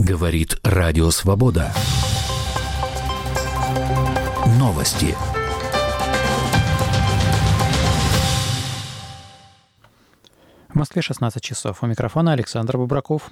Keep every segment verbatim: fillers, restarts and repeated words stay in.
Говорит Радио Свобода. Новости. В Москве шестнадцать часов. У микрофона Александр Бубраков.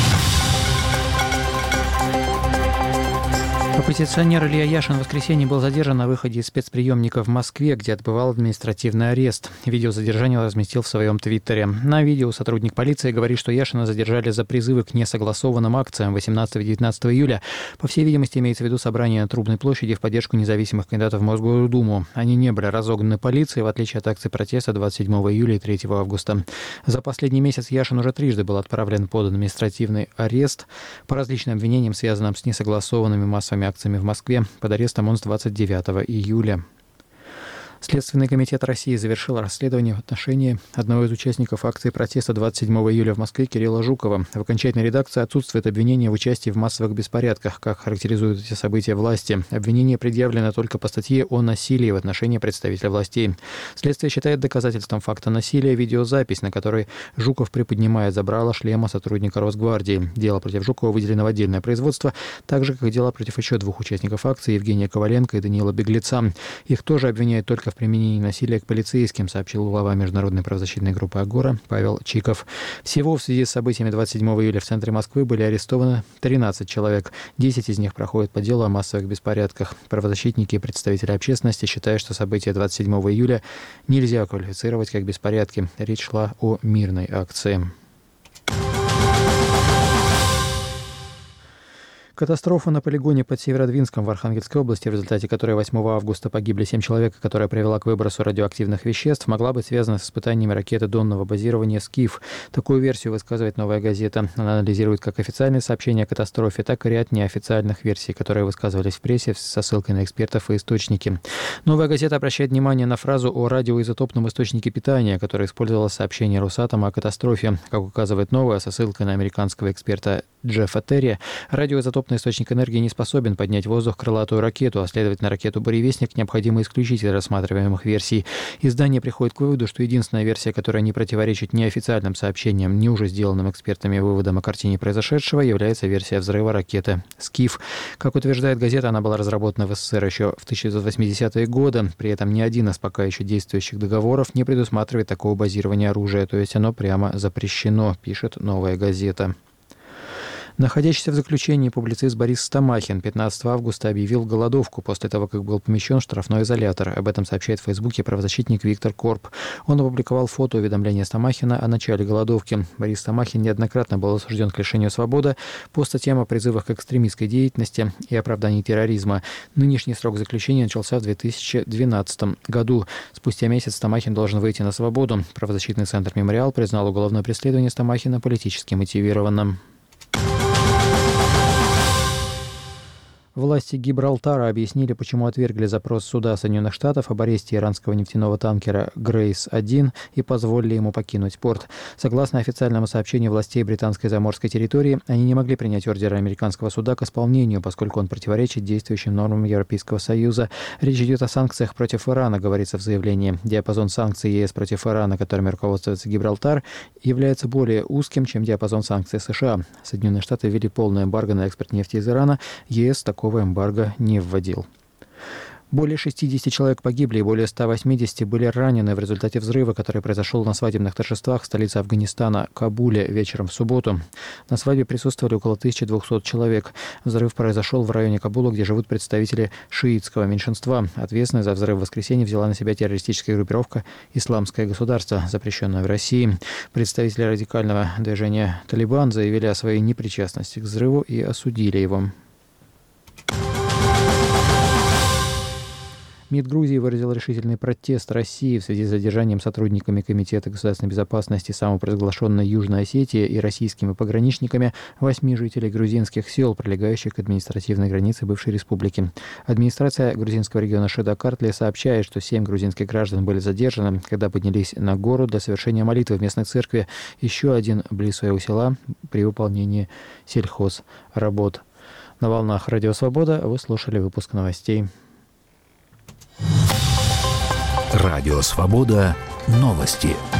Оппозиционер Илья Яшин в воскресенье был задержан на выходе из спецприемника в Москве, где отбывал административный арест. Видео задержания разместил в своем твиттере. На видео сотрудник полиции говорит, что Яшина задержали за призывы к несогласованным акциям восемнадцатого-девятнадцатого июля. По всей видимости, имеется в виду собрание на Трубной площади в поддержку независимых кандидатов в Мосгордуму. Они не были разогнаны полицией, в отличие от акций протеста двадцать седьмого июля и третьего августа. За последний месяц Яшин уже трижды был отправлен под административный арест по различным обвинениям, связанным с несогласованными массовыми акциями в Москве. Под арестом он с двадцать девятого июля. Следственный комитет России завершил расследование в отношении одного из участников акции протеста двадцать седьмого июля в Москве Кирилла Жукова. В окончательной редакции отсутствует обвинение в участии в массовых беспорядках, как характеризуют эти события власти. Обвинение предъявлено только по статье о насилии в отношении представителя властей. Следствие считает доказательством факта насилия видеозапись, на которой Жуков приподнимает забрало шлема сотрудника Росгвардии. Дело против Жукова выделено в отдельное производство, так же, как и дела против еще двух участников акции, Евгения Коваленко и Даниила Беглеца. Их тоже обвиняют только в применении насилия к полицейским, сообщил глава международной правозащитной группы «Агора» Павел Чиков. Всего в связи с событиями двадцать седьмого июля в центре Москвы были арестованы тринадцать человек. десять из них проходят по делу о массовых беспорядках. Правозащитники и представители общественности считают, что события двадцать седьмого июля нельзя квалифицировать как беспорядки. Речь шла о мирной акции. Катастрофа на полигоне под Северодвинском в Архангельской области, в результате которой восьмого августа погибли семь человек, которая привела к выбросу радиоактивных веществ, могла быть связана с испытаниями ракеты донного базирования «Скиф». Такую версию высказывает «Новая газета». Она анализирует как официальные сообщения о катастрофе, так и ряд неофициальных версий, которые высказывались в прессе со ссылкой на экспертов и источники. «Новая газета» обращает внимание на фразу о радиоизотопном источнике питания, которая использовала сообщение Росатома о катастрофе. Как указывает «Новая», со ссылкой на американского эксперта Джеффа Терри, радиоизотопный источник энергии не способен поднять в воздух крылатую ракету, а следовательно, ракету «Буревестник» необходимо исключить из рассматриваемых версий. Издание приходит к выводу, что единственная версия, которая не противоречит неофициальным сообщениям, не уже сделанным экспертами выводам о картине произошедшего, является версия взрыва ракеты «Скиф». Как утверждает газета, она была разработана в СССР еще в тысяча девятьсот восьмидесятые годы. При этом ни один из пока еще действующих договоров не предусматривает такого базирования оружия, то есть оно прямо запрещено, пишет «Новая газета». Находящийся в заключении публицист Борис Стамахин пятнадцатого августа объявил голодовку после того, как был помещен в штрафной изолятор. Об этом сообщает в Фейсбуке правозащитник Виктор Корп. Он опубликовал фото уведомления Стамахина о начале голодовки. Борис Стамахин неоднократно был осужден к лишению свободы по статьям о призывах к экстремистской деятельности и оправдании терроризма. Нынешний срок заключения начался в две тысячи двенадцатом году. Спустя месяц Стамахин должен выйти на свободу. Правозащитный центр «Мемориал» признал уголовное преследование Стамахина политически мотивированным. Власти Гибралтара объяснили, почему отвергли запрос суда Соединенных Штатов об аресте иранского нефтяного танкера «Грейс один» и позволили ему покинуть порт. Согласно официальному сообщению властей британской заморской территории, они не могли принять ордер американского суда к исполнению, поскольку он противоречит действующим нормам Европейского Союза. Речь идет о санкциях против Ирана, говорится в заявлении. Диапазон санкций ЕС против Ирана, которыми руководствуется Гибралтар, является более узким, чем диапазон санкций США. Соединенные Штаты ввели полное эмбарго на экспорт нефти из Ирана. ЕС такого эмбарго не вводил. Более шестидесяти человек погибли и более ста восьмидесяти были ранены в результате взрыва, который произошел на свадебных торжествах в столице Афганистана, Кабуле, вечером в субботу. На свадьбе присутствовали около тысячи двухсот человек. Взрыв произошел в районе Кабула, где живут представители шиитского меньшинства. Ответственность за взрыв в воскресенье взяла на себя террористическая группировка «Исламское государство», запрещенное в России. Представители радикального движения «Талибан» заявили о своей непричастности к взрыву и осудили его. МИД Грузии выразил решительный протест России в связи с задержанием сотрудниками Комитета государственной безопасности самопровозглашенной Южной Осетии и российскими пограничниками восьми жителей грузинских сел, прилегающих к административной границе бывшей республики. Администрация грузинского региона Шида-Картли сообщает, что семь грузинских граждан были задержаны, когда поднялись на гору для совершения молитвы в местной церкви. Еще один близ своего села при выполнении сельхозработ. На волнах Радио Свобода вы слушали выпуск новостей. Радио Свобода. Новости.